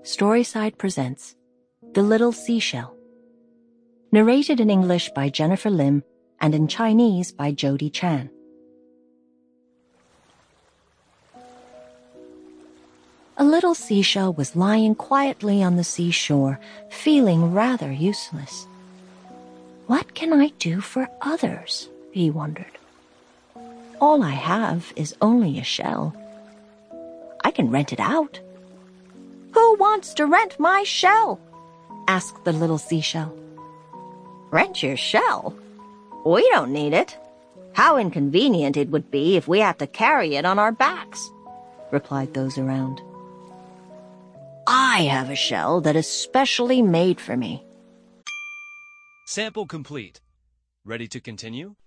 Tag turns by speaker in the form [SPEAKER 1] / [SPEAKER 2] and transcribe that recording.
[SPEAKER 1] Storyside presents The Little Seashell. Narrated in English by Jennifer Lim and in Chinese by Jody Chan. A little seashell was lying quietly on the seashore, feeling rather useless. What can I do for others? He wondered. All I have is only a shell. I can rent it out. Who wants to rent my shell? Asked the little seashell. Rent your shell? We don't need it. How inconvenient it would be if we had to carry it on our backs, replied those around. I have a shell that is specially made for me.
[SPEAKER 2] Sample complete. Ready to continue?